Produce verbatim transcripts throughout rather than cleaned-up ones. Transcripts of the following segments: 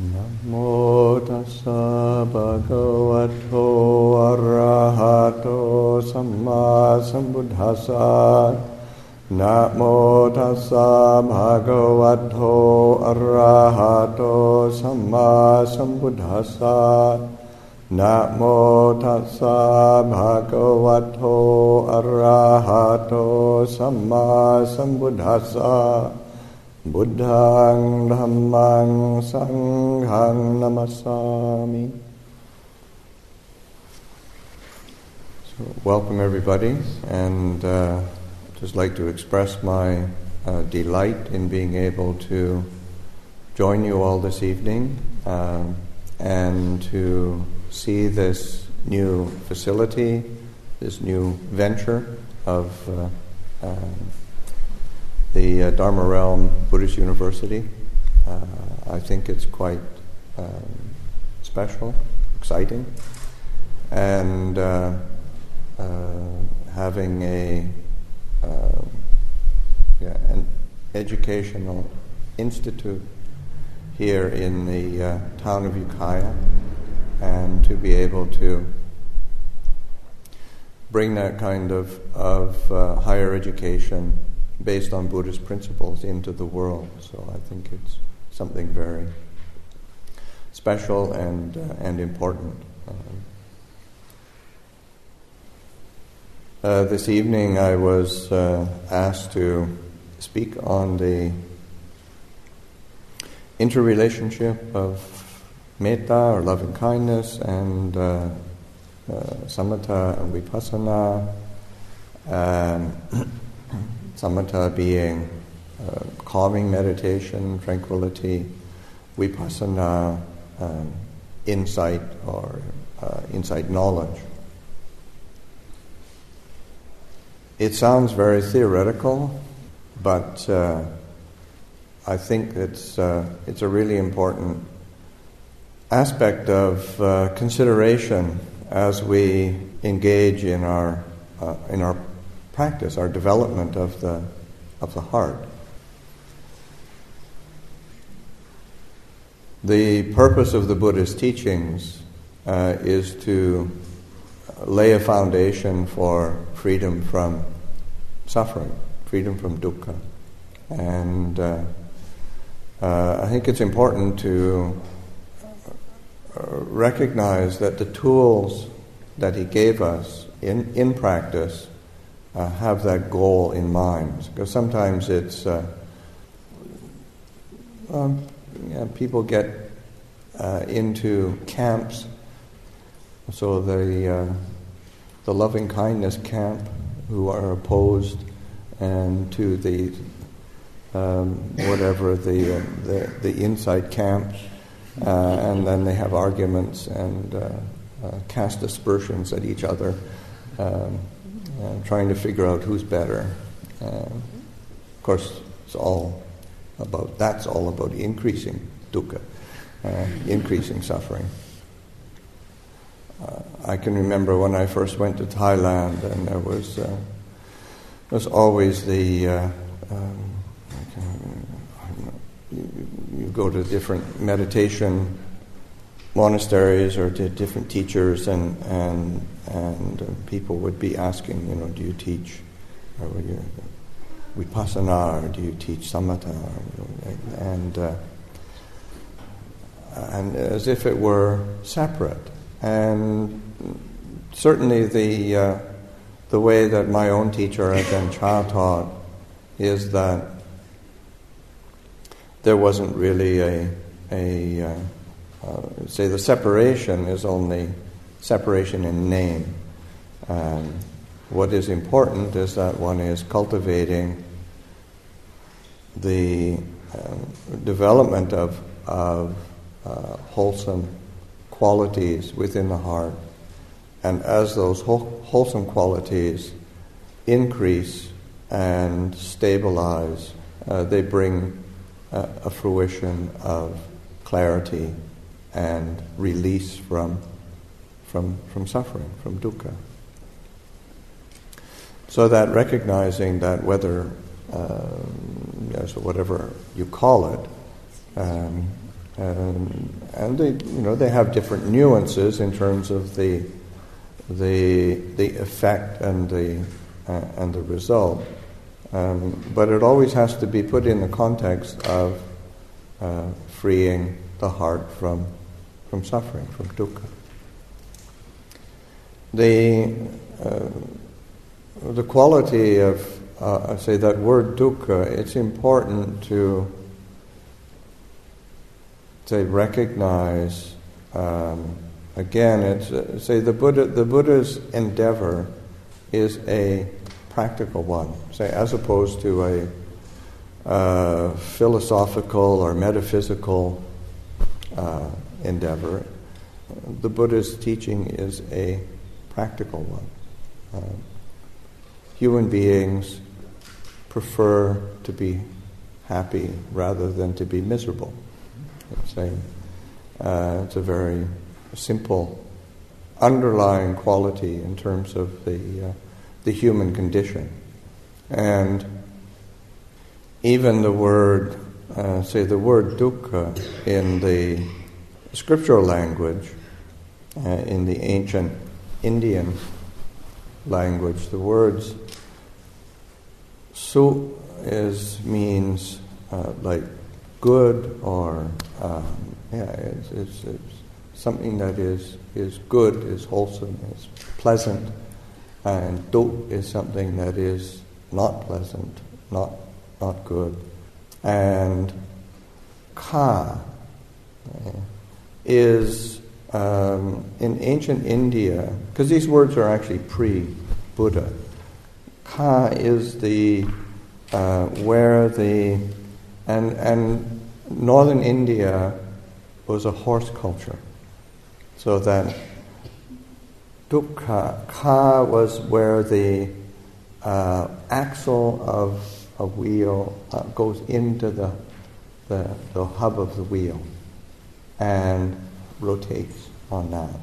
Namo tassa bhagavato arahato samma sambuddhassa. Namo tassa bhagavato arahato samma sambuddhassa. Namo tassa bhagavato arahato samma sambuddhassa. Buddhaṃ Dhammaṃ Saṅghaṃ Namasami. So, welcome everybody, and uh, just like to express my uh, delight in being able to join you all this evening uh, and to see this new facility, this new venture of uh, uh, the uh, Dharma Realm Buddhist University. Uh, I think it's quite um, special, exciting, and uh, uh, having a uh, yeah, an educational institute here in the uh, town of Ukiah, and to be able to bring that kind of, of uh, higher education based on Buddhist principles into the world. So I think it's something very special and uh, and important. Um, uh, this evening I was uh, asked to speak on the interrelationship of metta, or loving kindness, and uh, uh, samatha and vipassana. Um, Samatha being uh, calming meditation, tranquility, vipassana, um, insight or uh, insight knowledge. It sounds very theoretical, but uh, I think it's uh, it's a really important aspect of uh, consideration as we engage in our uh, in our practice, our development of the of the heart. The purpose of the Buddha's teachings uh, is to lay a foundation for freedom from suffering, freedom from dukkha. And uh, uh, I think it's important to recognize that the tools that he gave us in, in practice Uh, have that goal in mind, because sometimes it's uh, um, yeah, people get uh, into camps. So the uh, the loving kindness camp, who are opposed, and to the um, whatever the, uh, the the insight camp, uh, and then they have arguments and uh, uh, cast aspersions at each other. Um, Uh, trying to figure out who's better. Uh, of course, it's all about, that's all about increasing dukkha, uh, increasing suffering. Uh, I can remember when I first went to Thailand, and there was uh, there was always the uh, um, you, you go to different meditation monasteries or to different teachers, and and and uh, people would be asking, you know, do you teach or you, vipassana, or do you teach samatha, or, and uh, and as if it were separate. And certainly the uh, the way that my own teacher Ajahn Chah taught is that there wasn't really a a uh, Uh, say the separation is only separation in name. Um, what is important is that one is cultivating the uh, development of, of uh, wholesome qualities within the heart, and as those whole, wholesome qualities increase and stabilize, uh, they bring uh, a fruition of clarity and release from from from suffering, from dukkha. So that recognizing that whether, uh, so whatever you call it, um, Um, and they, you know, they have different nuances in terms of the the the effect and the uh, and the result. Um, but it always has to be put in the context of uh, freeing the heart from from suffering, from dukkha. The uh, the quality of uh, I say that word dukkha. It's important to say recognize. Um, again, it's uh, say the Buddha. The Buddha's endeavor is a practical one, say, as opposed to a uh, philosophical or metaphysical uh, endeavor. The Buddha's teaching is a practical one. Uh, human beings prefer to be happy rather than to be miserable. It's a, uh, it's a very simple underlying quality in terms of the uh, the human condition. And even the word, uh, say the word dukkha in the scriptural language, uh, in the ancient Indian language, the words su is means uh, like good or um, yeah, it's, it's, it's something that is is good, is wholesome, is pleasant. And duk is something that is not pleasant, not not good. And kha uh, is um, in ancient India, because these words are actually pre-Buddha. Kha is the uh, where the and and northern India was a horse culture, so that dukkha, kha was where the uh, axle of a wheel uh, goes into the, the the hub of the wheel and rotates on that.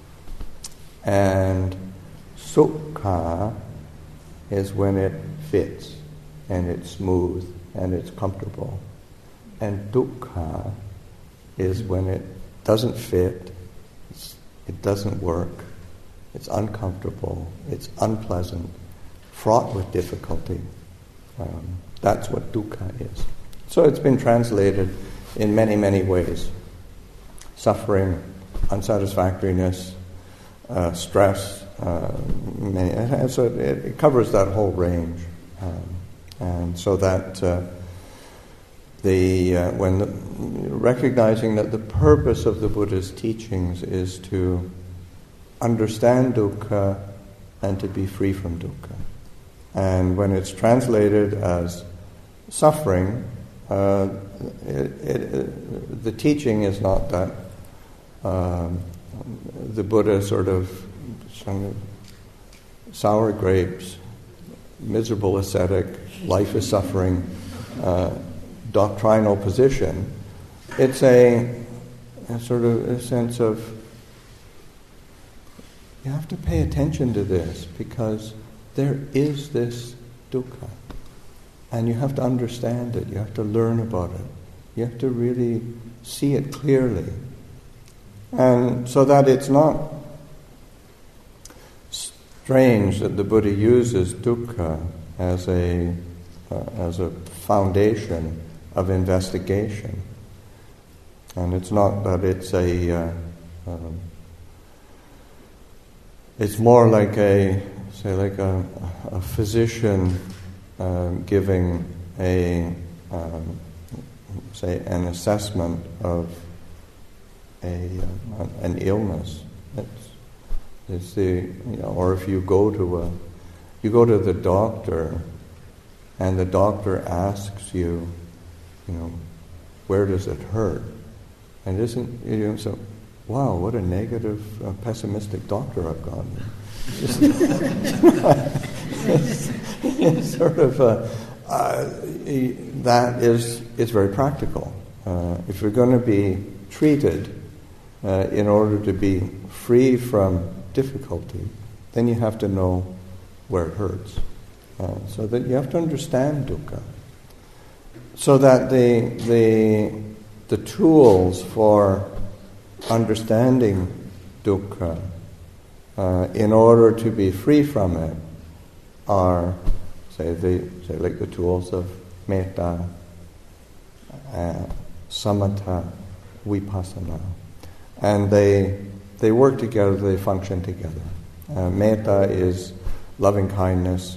And sukha is when it fits and it's smooth and it's comfortable. And dukkha is when it doesn't fit, it's, it doesn't work, it's uncomfortable, it's unpleasant, fraught with difficulty. Um, that's what dukkha is. So it's been translated in many, many ways. Suffering, unsatisfactoriness, uh, stress, uh, many, and so it, it covers that whole range. Um, and so that uh, the uh, when the, recognizing that the purpose of the Buddha's teachings is to understand dukkha and to be free from dukkha. And when it's translated as suffering, uh, it, it, it, the teaching is not that um, the Buddha sort of, sort of sour grapes, miserable ascetic, life is suffering, uh, doctrinal position. It's a, a sort of a sense of you have to pay attention to this because there is this dukkha. And you have to understand it. You have to learn about it. You have to really see it clearly. And so that it's not strange that the Buddha uses dukkha as a, uh, as a foundation of investigation. And it's not that it's a... Uh, um, It's more like a, say, like a, a physician um, giving a, um, say, an assessment of a uh, an illness. It's, it's the, you know, or if you go to a, you go to the doctor, and the doctor asks you, you know, where does it hurt? And isn't you know so. Wow, what a negative, uh, pessimistic doctor I've got. It's, it's sort of uh, uh, that is is very practical. Uh, if you're going to be treated uh, in order to be free from difficulty, then you have to know where it hurts. Uh, so that you have to understand dukkha. So that the the the tools for understanding dukkha uh, in order to be free from it are, say, the say like the tools of metta, uh, samatha, vipassana, and they they work together. They function together. Uh, metta is loving kindness.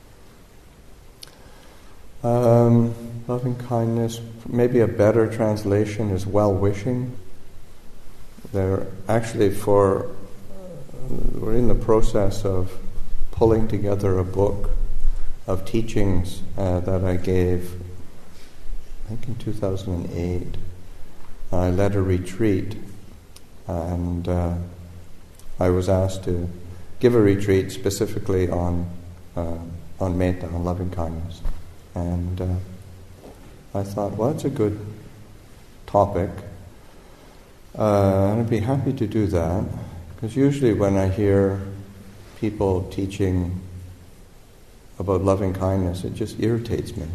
Um, loving kindness. Maybe a better translation is well-wishing. They're actually for. We're in the process of pulling together a book of teachings uh, that I gave, I think in two thousand eight. I led a retreat, and uh, I was asked to give a retreat specifically on uh, on metta, on loving kindness. And uh, I thought, well, it's a good topic. Uh, and I'd be happy to do that, because usually when I hear people teaching about loving kindness, it just irritates me.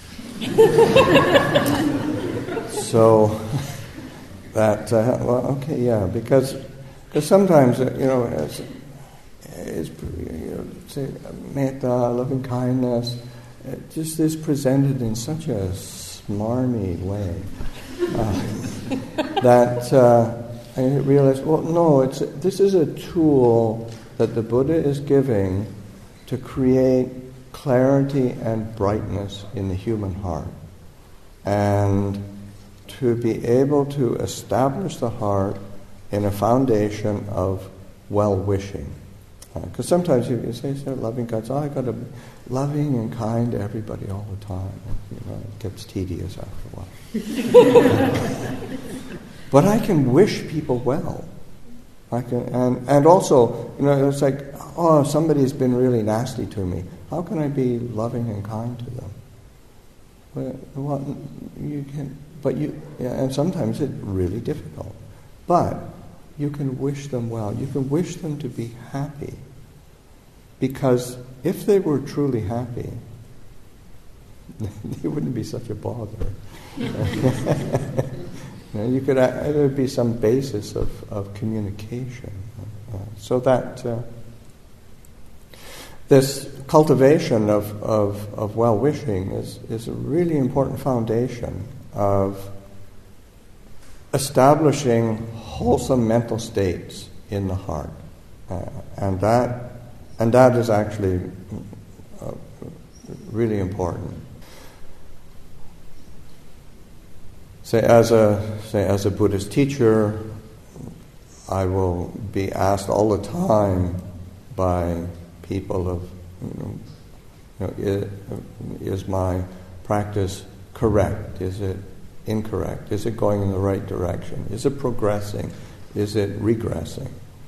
So that, uh, well, okay, yeah, because because sometimes, uh, you know, it's, it's you know, say, metta, loving kindness, it just is presented in such a smarmy way uh, that uh, I realized, well, no, it's this is a tool that the Buddha is giving to create clarity and brightness in the human heart, and to be able to establish the heart in a foundation of well-wishing. Because uh, sometimes you, you say, so loving God, oh, I've got to be loving and kind to everybody all the time. You know, it gets tedious after a while. But I can wish people well. I can, and, and also, you know, it's like, oh, somebody's been really nasty to me. How can I be loving and kind to them? Well, well you can, but you, yeah, and sometimes it's really difficult. But you can wish them well. You can wish them to be happy. Because if they were truly happy, they wouldn't be such a bother. You know, you could, uh, there would be some basis of, of communication. Uh, so that uh, this cultivation of, of, of well-wishing is, is a really important foundation of establishing wholesome mental states in the heart, uh, and that and that is actually uh, really important. Say as a say as a Buddhist teacher, I will be asked all the time by people of, you know, is, is my practice correct? Is it incorrect? Is it going in the right direction? Is it progressing? Is it regressing?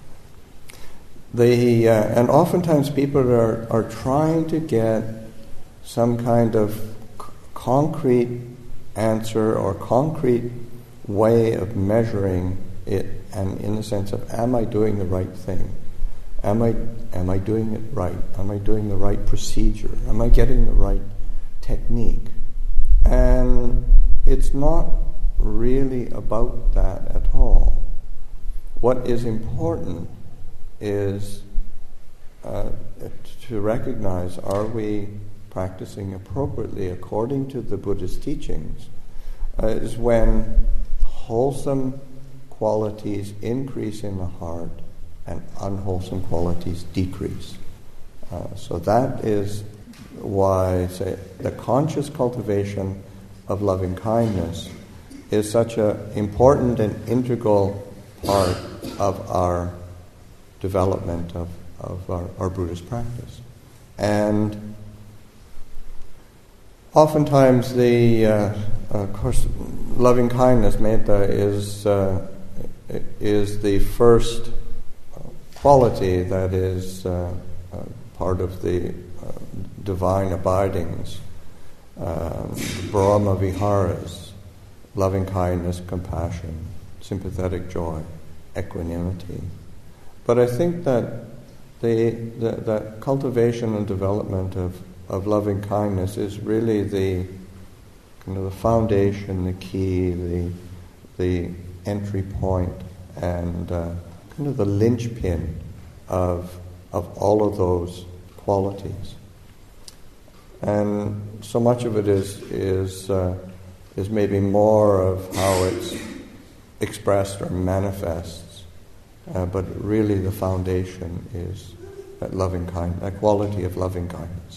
The, uh, and oftentimes people are, are trying to get some kind of c- concrete answer or concrete way of measuring it, and in the sense of, am I doing the right thing? Am I, am I doing it right? Am I doing the right procedure? Am I getting the right technique? And it's not really about that at all. What is important is uh, to recognize, are we practicing appropriately according to the Buddha's teachings? Uh, is when wholesome qualities increase in the heart and unwholesome qualities decrease. Uh, so that is why, say, the conscious cultivation of loving kindness is such an important and integral part of our development of, of our, our Buddhist practice. And oftentimes the, uh, of course, loving kindness, metta, is, uh, is the first quality that is uh, uh, part of the uh, divine abidings. Um, Brahma Viharas, loving kindness, compassion, sympathetic joy, equanimity. But I think that the, the that cultivation and development of, of loving kindness is really the kind of the foundation, the key, the the entry point and uh, kind of the linchpin of of all of those qualities. And so much of it is is uh, is maybe more of how it's expressed or manifests, uh, but really the foundation is that loving kind, that quality of loving kindness.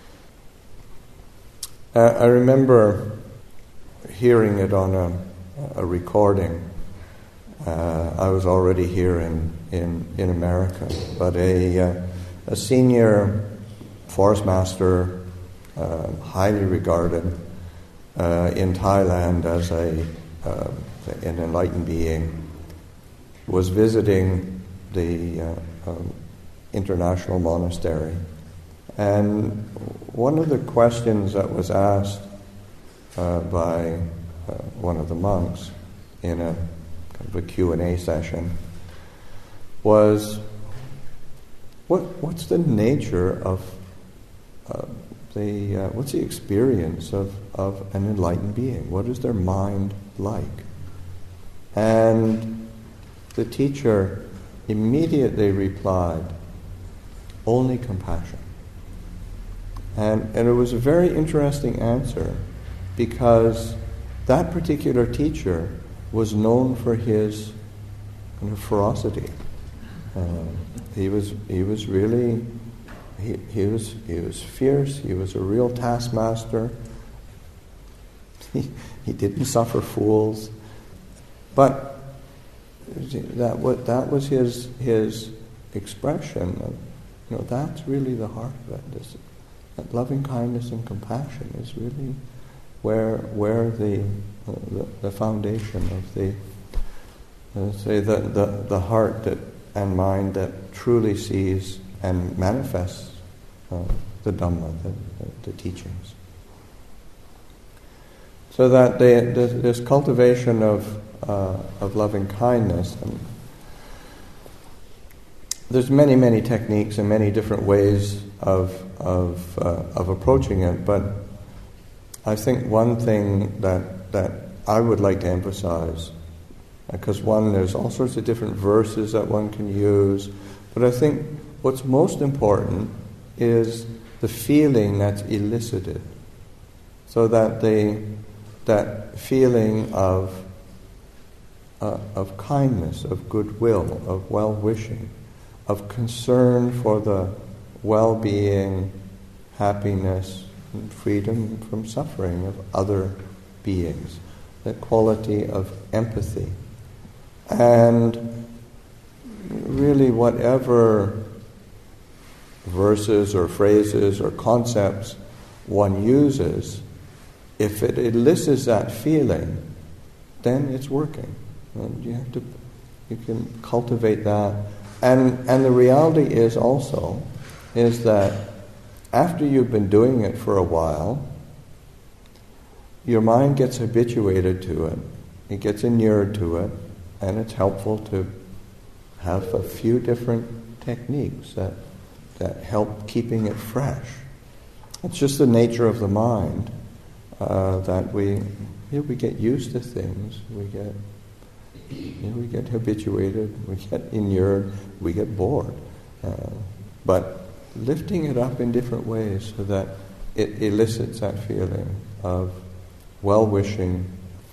Uh, I remember hearing it on a, a recording. Uh, I was already here in, in, in America, but a, uh, a senior forest master, uh, highly regarded uh, in Thailand as a uh, an enlightened being, was visiting the uh, um, international monastery. And one of the questions that was asked uh, by uh, one of the monks in a kind of a Q and A session was, what what's the nature of uh, the uh, what's the experience of, of an enlightened being? What is their mind like? And the teacher immediately replied, only compassion. And, and it was a very interesting answer, because that particular teacher was known for his kind of ferocity. Uh, he was he was really he, he was he was fierce. He was a real taskmaster. He he didn't suffer fools, but that was that was his his expression of, you know, that's really the heart of it. This, that loving kindness and compassion is really where where the uh, the, the foundation of the uh, say the, the the heart that and mind that truly sees and manifests uh, the Dhamma, the, the, the teachings. So that they, this, this cultivation of uh, of loving kindness, and there's many many techniques and many different ways of of uh, of approaching it, but I think one thing that that I would like to emphasize, because one, there's all sorts of different verses that one can use, but I think what's most important is the feeling that's elicited, so that the that feeling of uh, of kindness, of goodwill, of well-wishing, of concern for the well-being, happiness, and freedom from suffering of other beings, that quality of empathy. And really whatever verses or phrases or concepts one uses, if it elicits that feeling, then it's working. And you have to, you can cultivate that. And and the reality is also, is that after you've been doing it for a while, your mind gets habituated to it, it gets inured to it, and it's helpful to have a few different techniques that that help keeping it fresh. It's just the nature of the mind uh, that we you know, we get used to things, we get you know, we get habituated, we get inured, we get bored. Uh, but lifting it up in different ways so that it elicits that feeling of well-wishing.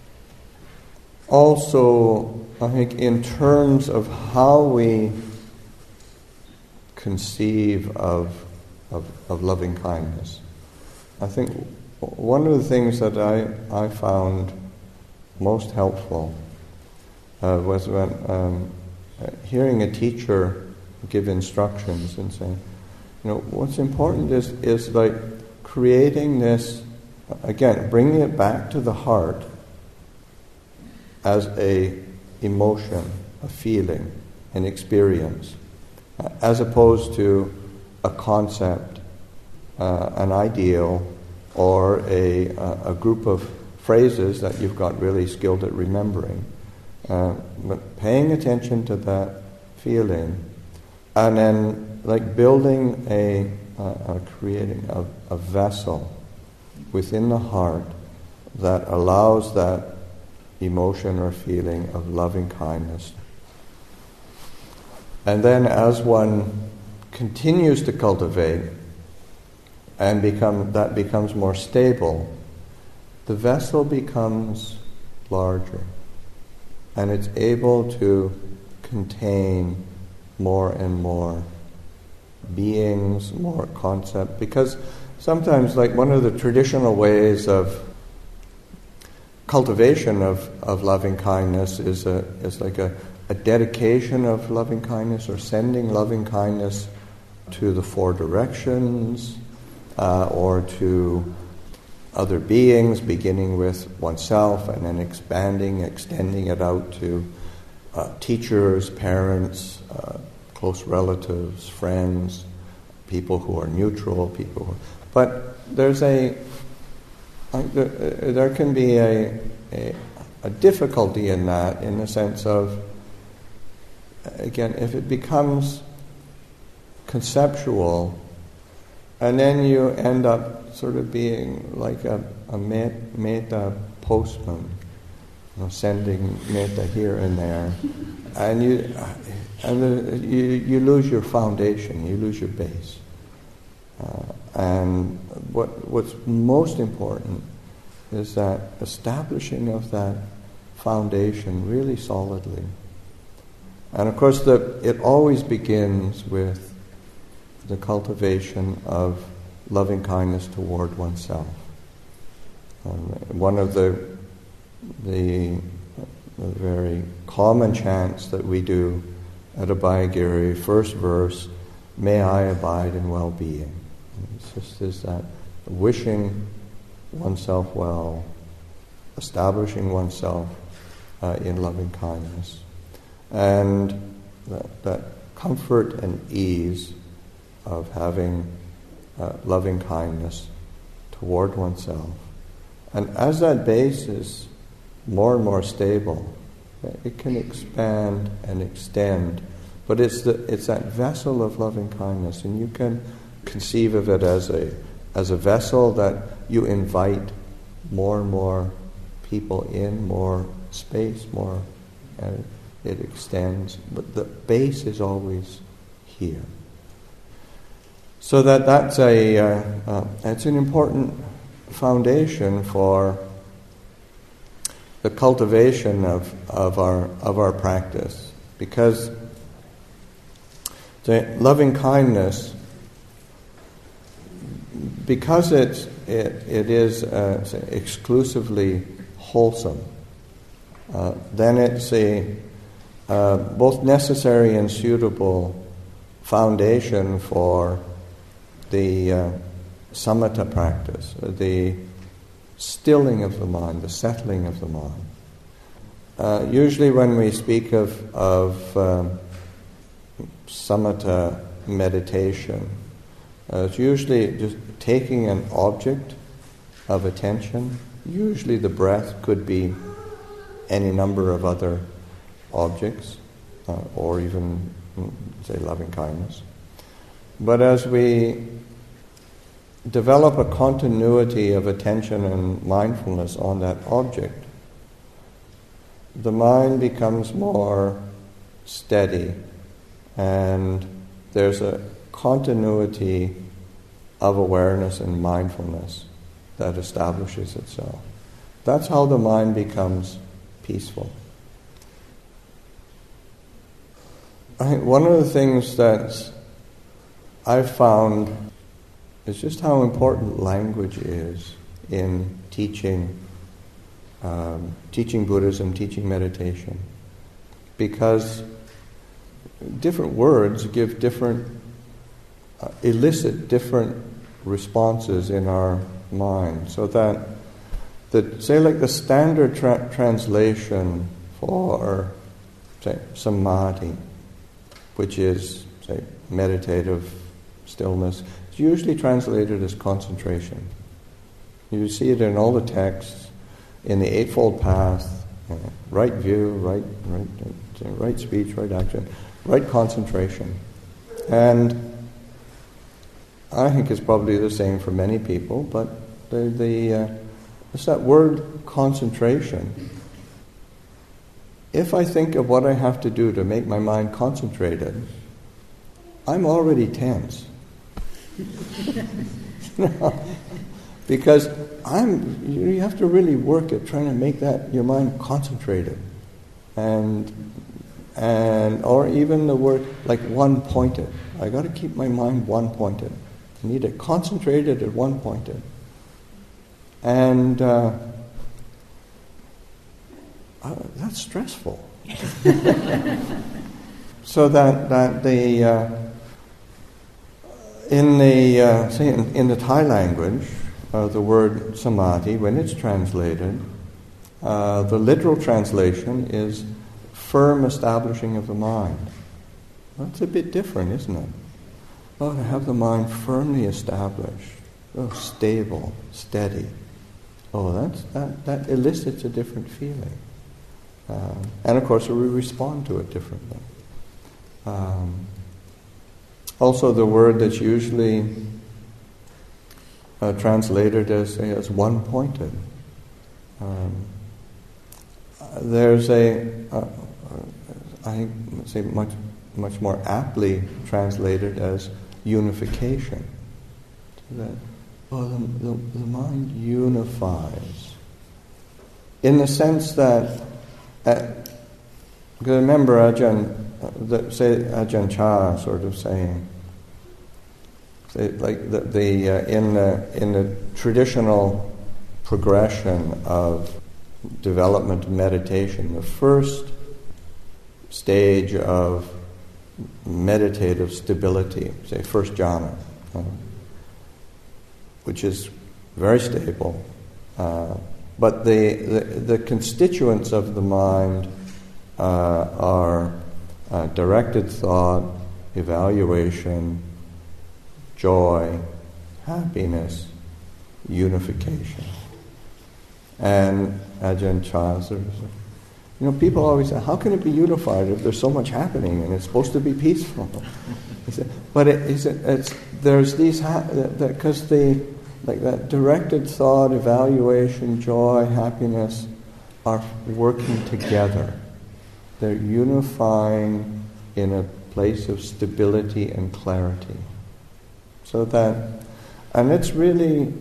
Also, I think in terms of how we conceive of, of, of loving kindness, I think one of the things that I, I found most helpful uh, was when um, hearing a teacher give instructions and saying, you know, what's important is, is like creating this, again, bringing it back to the heart as a emotion, a feeling, an experience, as opposed to a concept, uh, an ideal, or a, a group of phrases that you've got really skilled at remembering. Uh, but paying attention to that feeling, and then like building a, uh, uh, creating a, a vessel within the heart that allows that emotion or feeling of loving kindness. And then as one continues to cultivate and become that becomes more stable, the vessel becomes larger and it's able to contain more and more beings, more concept. Because sometimes, like one of the traditional ways of cultivation of, of loving kindness is a is like a, a dedication of loving kindness or sending loving kindness to the four directions uh, or to other beings, beginning with oneself and then expanding, extending it out to uh, teachers, parents, uh, close relatives, friends, people who are neutral, people who... But there's a... Like there, there can be a, a, a difficulty in that, in the sense of, again, if it becomes conceptual, and then you end up sort of being like a, a metta postman, you know, sending metta here and there, and you and the, you you lose your foundation, you lose your base. Uh, and what what's most important is that establishing of that foundation really solidly. And of course, the it always begins with the cultivation of loving kindness toward oneself. Um, one of the, the the very common chants that we do at Abhayagiri, first verse, "May I abide in well-being." It's just is that wishing oneself well, establishing oneself uh, in loving kindness, and that, that comfort and ease of having uh, loving kindness toward oneself. And as that base is more and more stable, it can expand and extend, but it's the it's that vessel of loving kindness, and you can conceive of it as a as a vessel that you invite more and more people in, more space, more, and it extends, but the base is always here. So that that's a uh, uh, that's an important foundation for the cultivation of, of our of our practice, because the loving kindness, because it's it it is uh, exclusively wholesome, uh, then it's a uh, both necessary and suitable foundation for the uh, samatha practice, the stilling of the mind, the settling of the mind. Uh, usually when we speak of, of um, samatha meditation, uh, it's usually just taking an object of attention. Usually the breath could be any number of other objects, uh, or even, say, loving kindness. But as we develop a continuity of attention and mindfulness on that object, the mind becomes more steady, and there's a continuity of awareness and mindfulness that establishes itself. That's how the mind becomes peaceful. I think one of the things that I've found is just how important language is in teaching, um, teaching Buddhism, teaching meditation, because different words give different, uh, elicit different responses in our mind. So that, the, say, like the standard tra- translation for, say, samadhi, which is, say, meditative stillness, it's usually translated as concentration. You see it in all the texts, in the Eightfold Path, uh, right view, right, right, right speech, right action, right concentration. And I think it's probably the same for many people, but the, the uh, it's that word concentration if I think of what I have to do to make my mind concentrated, I'm already tense. Because I'm, you have to really work at trying to make that your mind concentrated, and and or even the word like one pointed. I got to keep my mind one pointed. I need it concentrated at one pointed, and uh, uh, that's stressful. So that that the uh, in the uh, say in, in the Thai language. Uh, the word samadhi, when it's translated, uh, the literal translation is firm establishing of the mind. That's a bit different, isn't it? Oh, to have the mind firmly established, oh, stable, steady. Oh, that's, that, that elicits a different feeling. Um, and of course, we respond to it differently. Um, also, the word that's usually Uh, translated as as one pointed. Um, there's a, uh, I think, say much much more aptly translated as unification. So that oh, the, the, the mind unifies in the sense that, uh, remember Ajahn, uh, the, say Ajahn Chah sort of saying. Like the, the uh, in the in the traditional progression of development of meditation, the first stage of meditative stability, say first jhana, uh, which is very stable, uh, but the, the the constituents of the mind uh, are uh, directed thought, evaluation, joy, happiness, unification. And Ajahn Chah sort of said, you know, people always say, how can it be unified if there's so much happening and it's supposed to be peaceful? He said, but it, he said, it's, there's these, because ha- the, like that directed thought, evaluation, joy, happiness are working together. They're unifying in a place of stability and clarity. So that, and it's really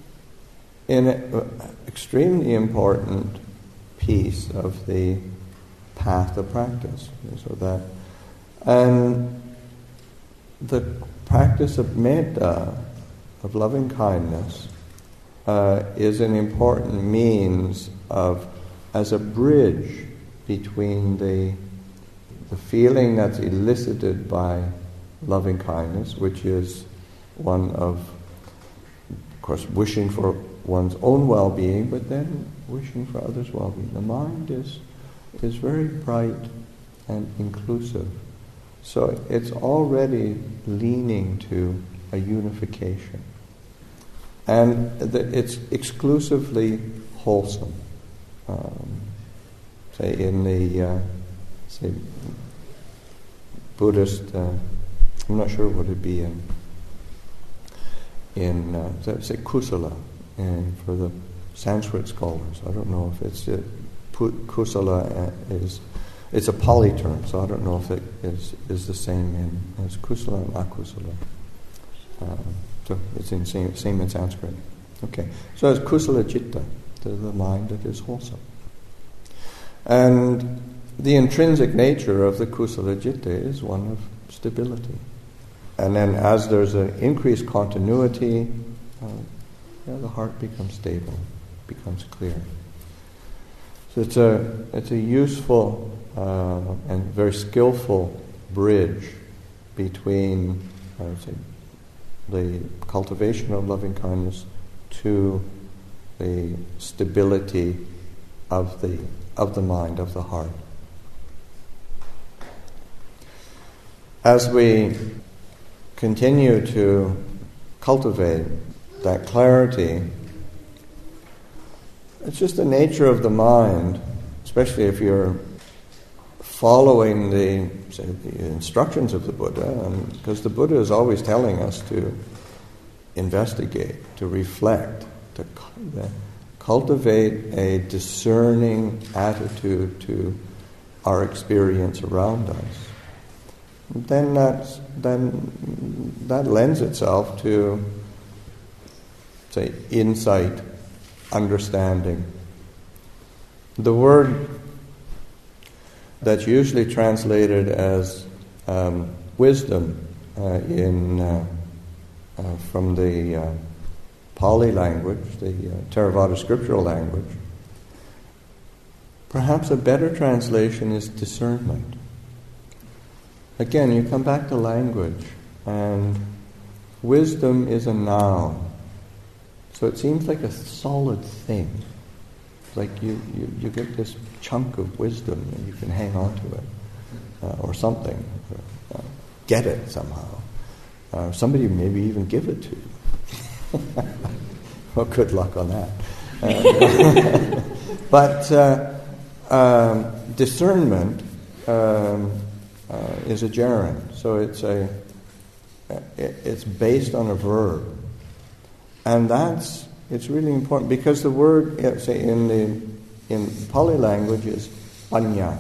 an extremely important piece of the path of practice. So that, and the practice of metta, of loving kindness, uh, is an important means of, as a bridge between the the feeling that's elicited by loving kindness, which is one of, of course, wishing for one's own well-being, but then wishing for others' well-being. The mind is is very bright and inclusive. So it's already leaning to a unification. And the, it's exclusively wholesome. Um, say in the uh, say Buddhist, uh, I'm not sure what it'd be in in uh, say kusala, and for the Sanskrit scholars, I don't know if it's uh, kusala is it's a Pali term, so I don't know if it is is the same in as kusala and akusala. Uh, so it's in same same in Sanskrit. Okay, so it's kusala citta, the, the mind that is wholesome, and the intrinsic nature of the kusala citta is one of stability. And then as there's an increased continuity, uh, yeah, the heart becomes stable, becomes clear. So it's a it's a useful uh, and very skillful bridge between, I would say, the cultivation of loving kindness to the stability of the of the mind, of the heart. As we continue to cultivate that clarity, it's just the nature of the mind, especially if you're following the, say, the instructions of the Buddha, and because the Buddha is always telling us to investigate, to reflect, to cultivate a discerning attitude to our experience around us, then that's, then that lends itself to, say, insight, understanding. The word that's usually translated as um, wisdom uh, in uh, uh, from the uh, Pali language, the uh, Theravada scriptural language, perhaps a better translation is discernment. Again, you come back to language, and wisdom is a noun. So it seems like a solid thing. It's like you, you, you get this chunk of wisdom and you can hang on to it, uh, or something, or, uh, get it somehow. Uh, somebody maybe even give it to you. Well, good luck on that. Uh, but uh, um, discernment um, uh, is a gerund, so it's a it, it's based on a verb, and that's it's really important because the word, say in the in Pali language, is panya,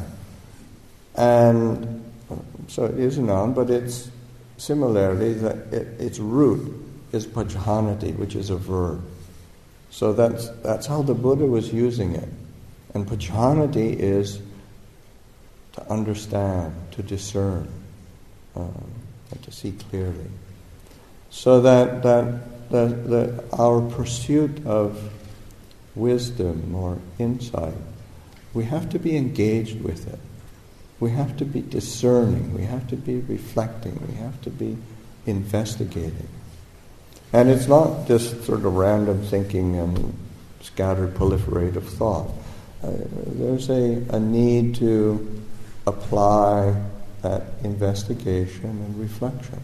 and so it is a noun, but it's similarly that it, its root is pajhanati, which is a verb. So that's that's how the Buddha was using it. And pajhanati is to understand, to discern, um, and to see clearly. So that that the, the, our pursuit of wisdom or insight, we have to be engaged with it. We have to be discerning. We have to be reflecting. We have to be investigating. And it's not just sort of random thinking and scattered proliferative thought. Uh, there's a, a need to apply that investigation and reflection.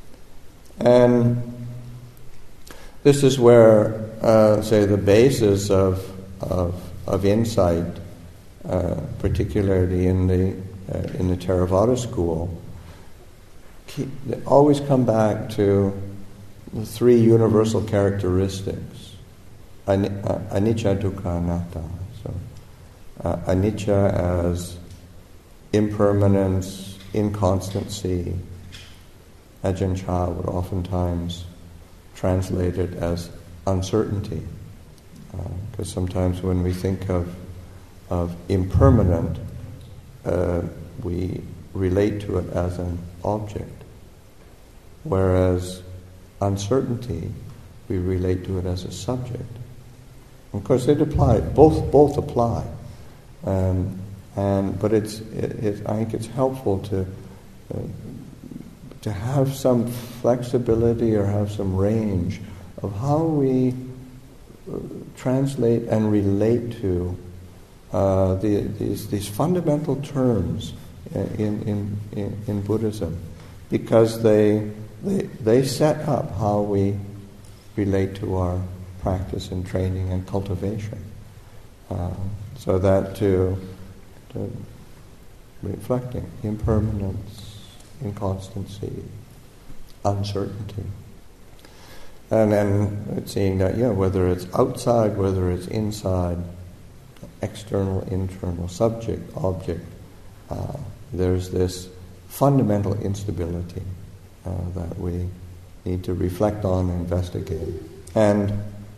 And this is where, uh, say, the basis of of, of insight, uh, particularly in the uh, in the Theravada school, keep, they always come back to the three universal characteristics: Ani- uh, anicca, dukkha, anatta. So, uh, anicca as impermanence, inconstancy. Ajahn Chah would oftentimes translate it as uncertainty, because uh, sometimes when we think of of impermanent, uh, we relate to it as an object, whereas uncertainty, we relate to it as a subject. Of course, it apply both both apply, um, and but it's it, it, I think it's helpful to uh, to have some flexibility or have some range of how we uh, translate and relate to uh, the, these these fundamental terms in in, in in Buddhism, because they they they set up how we relate to our practice and training and cultivation, uh, so that to, to reflecting impermanence, inconstancy, uncertainty, and then seeing that, yeah, whether it's outside, whether it's inside, external, internal, subject, object, uh, there's this fundamental instability uh, that we need to reflect on and investigate. And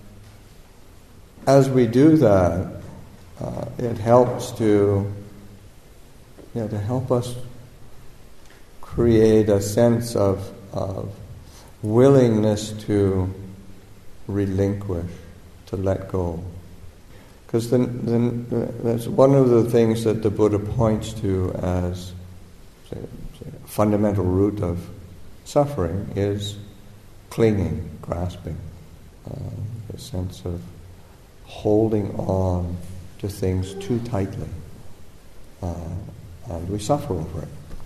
as we do that, uh, it helps to, you know, to help us create a sense of, of willingness to relinquish, to let go. Because then, then that's one of the things that the Buddha points to as say, say, a fundamental root of suffering is clinging, grasping, uh, the sense of holding on to things too tightly, uh, and we suffer over it.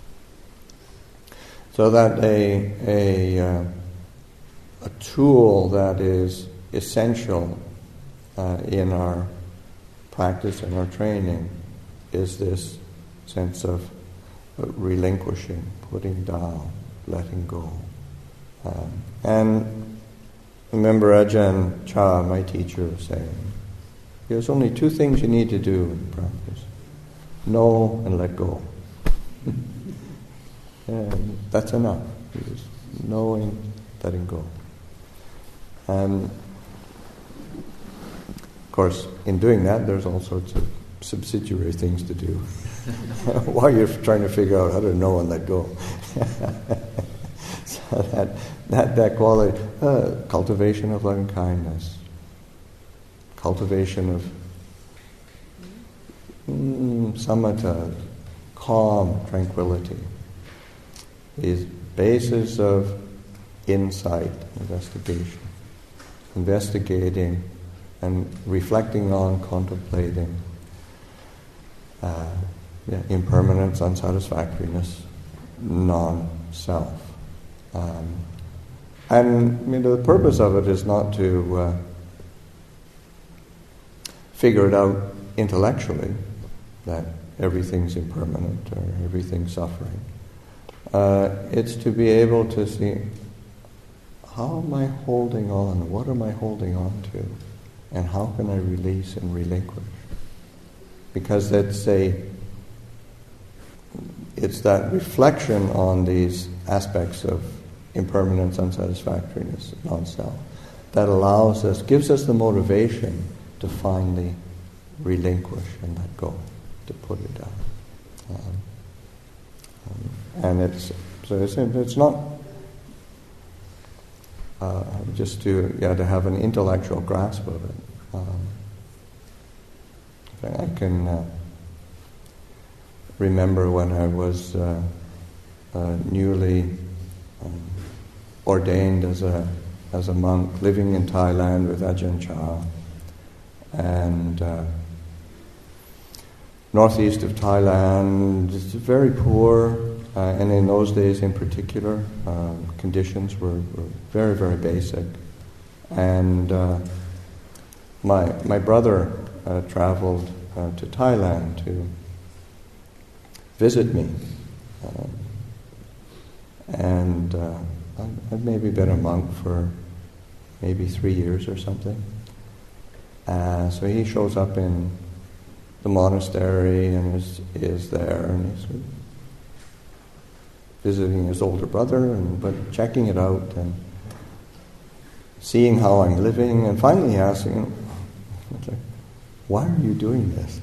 So that a a uh, a tool that is essential uh, in our practice and our training is this sense of relinquishing, putting down, letting go. Um, and remember Ajahn Chah, my teacher, saying, there's only two things you need to do in practice. know and let go. And that's enough. Just knowing, letting go. And of course, in doing that, there's all sorts of subsidiary things to do while you're trying to figure out how to know and let go. So that that that quality, uh, cultivation of loving kindness, cultivation of mm, samatha, calm, tranquility, is basis of insight, investigation, investigating and reflecting on, contemplating uh, yeah, impermanence, unsatisfactoriness, non-self. Um, and you know, the purpose of it is not to uh, figure it out intellectually, that everything's impermanent or everything's suffering. Uh, it's to be able to see, how am I holding on? What am I holding on to? And how can I release and relinquish? Because that's a, it's that reflection on these aspects of impermanence, unsatisfactoriness, non-self, that allows us, gives us the motivation to finally relinquish and let go, to put it down. Um, um, and it's so it's, it's not uh, just to yeah to have an intellectual grasp of it. Um, I can uh, remember when I was uh, uh, newly um, ordained as a as a monk, living in Thailand with Ajahn Chah, and uh, northeast of Thailand, it's very poor, uh, and in those days in particular, uh, conditions were, were very, very basic. And uh, my my brother uh, traveled uh, to Thailand to visit me, uh, and uh, I'd maybe been a monk for maybe three years or something. Uh, so he shows up in the monastery and is is there, and he's visiting his older brother, and but checking it out and seeing how I'm living, and finally asking, like, "Why are you doing this?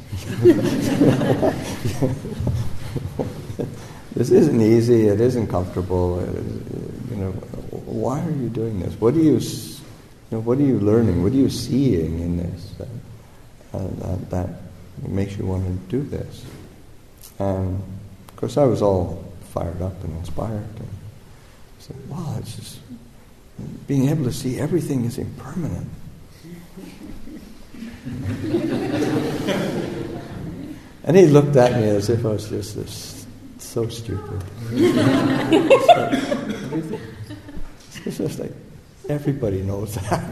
This isn't easy. It isn't comfortable. It is, you know, why are you doing this? What are you, you know, what are you learning? What are you seeing in this uh, uh, that, that makes you want to do this?" And of course, I was all fired up and inspired. And I said, "Wow, it's just being able to see everything is impermanent." And he looked at me as if I was just this. So stupid. It's just like, everybody knows that.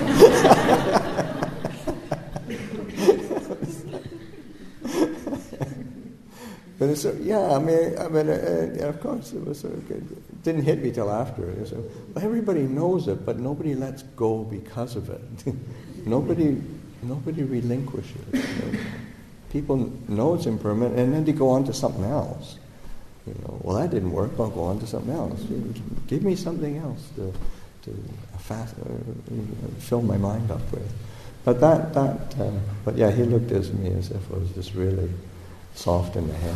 But it's, yeah, I mean, I mean, uh, yeah, of course, it was sort of good. It didn't hit me till after. It was, uh, well, everybody knows it, but nobody lets go because of it. nobody, nobody relinquishes. You know? People know it's impermanent, and then they go on to something else. You know, well, that didn't work. I'll go on to something else. Give me something else to to fast, uh, fill my mind up with. But that that. Uh, but yeah, he looked at me as if I was just really soft in the head.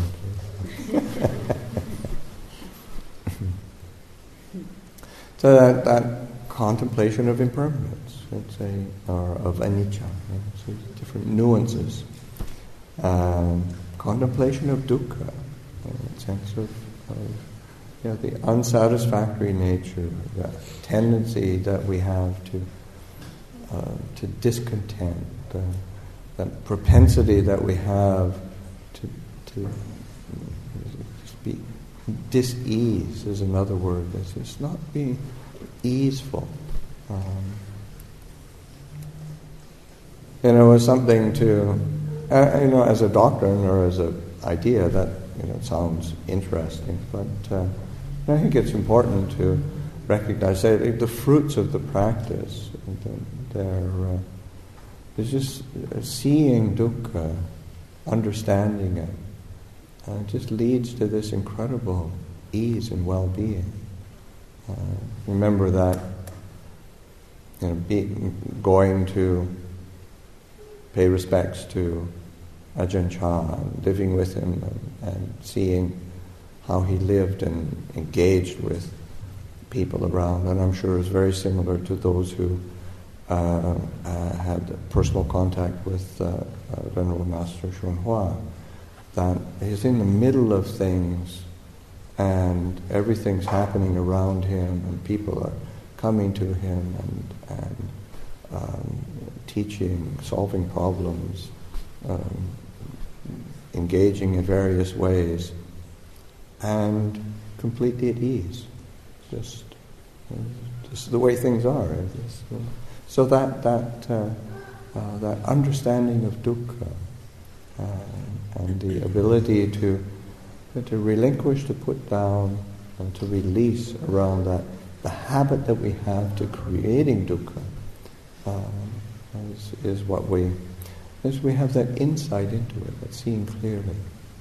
So that that contemplation of impermanence, let's say, or of anicca, you know, so different nuances. Um, contemplation of dukkha. A sense of, of you know, the unsatisfactory nature, the tendency that we have to uh, to discontent, the, the propensity that we have to to just be dis-ease is another word. It's just not being easeful. Um, you know, it's something to uh, you know, as a doctrine or as an idea that. You know, it sounds interesting, but uh, I think it's important to recognize that the fruits of the practice, they're, uh, it's just seeing dukkha, understanding it, uh, just leads to this incredible ease and well-being. Uh, remember that, you know, be, going to pay respects to Ajahn Chah, living with him and, and seeing how he lived and engaged with people around, and I'm sure is very similar to those who uh, uh, had personal contact with uh, uh, Venerable Master Hsuan Hua, that he's in the middle of things and everything's happening around him and people are coming to him and, and um, teaching, solving problems, um, engaging in various ways, and completely at ease. Just, just the way things are. Just, uh, so that that uh, uh, that understanding of dukkha uh, and the ability to to relinquish, to put down, and to release around that, the habit that we have to creating dukkha um, is, is what we is we have that insight into it, that seeing clearly.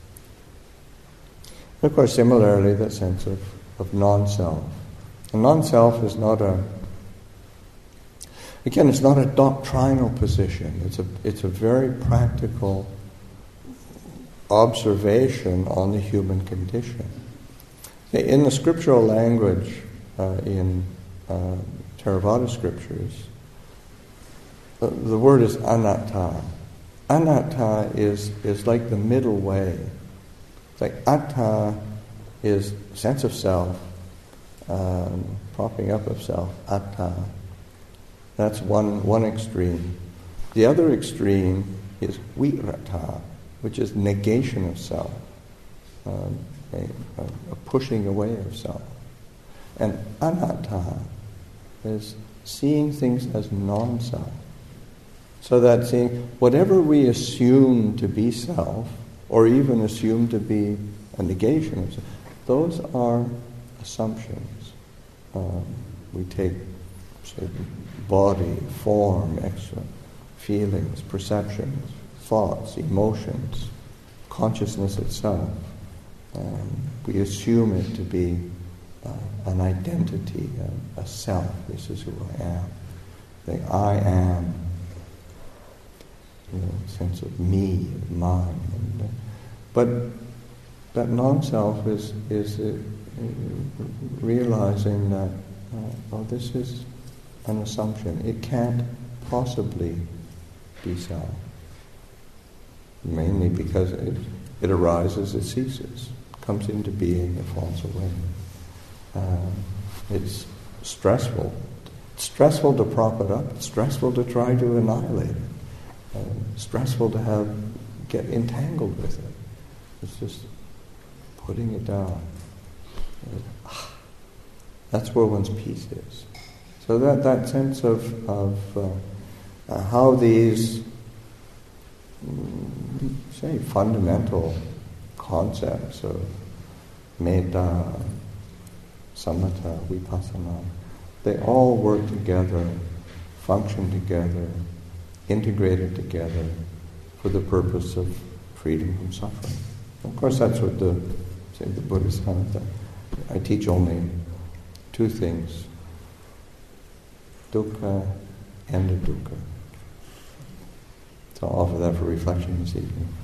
And of course, similarly, that sense of, of non-self. And non-self is not a, again, it's not a doctrinal position. It's a, it's a very practical observation on the human condition. In the scriptural language, uh, in uh, Theravada scriptures, the, the word is anatta. Anatta is, is like the middle way. It's like atta is sense of self, um, propping up of self, atta. That's one, one extreme. The other extreme is virata, which is negation of self, um, a, a pushing away of self. And anatta is seeing things as non-self. So that seeing whatever we assume to be self, or even assume to be a negation of self, those are assumptions. Um, we take, say, body, form, extra feelings, perceptions, thoughts, emotions, consciousness itself. Um, we assume it to be uh, an identity, a, a self. This is who I am. The I am, you know, sense of me, mine. And, uh, but that non-self is is uh, realizing that uh, oh, this is an assumption. It can't possibly be self. Mainly because it, it arises, it ceases, comes into being, it falls away. Um, it's stressful. It's stressful to prop it up. It's stressful to try to annihilate it. Um, stressful to have get entangled with it. It's just putting it down. That's where one's peace is. So that, that sense of, of uh, uh, how these, say, fundamental concepts of metta, samatha, vipassana, they all work together, function together, integrated together for the purpose of freedom from suffering. Of course, that's what the, say, the Buddhist kind of thing. I teach only two things, dukkha and dukkha. So I'll offer that for reflection this evening.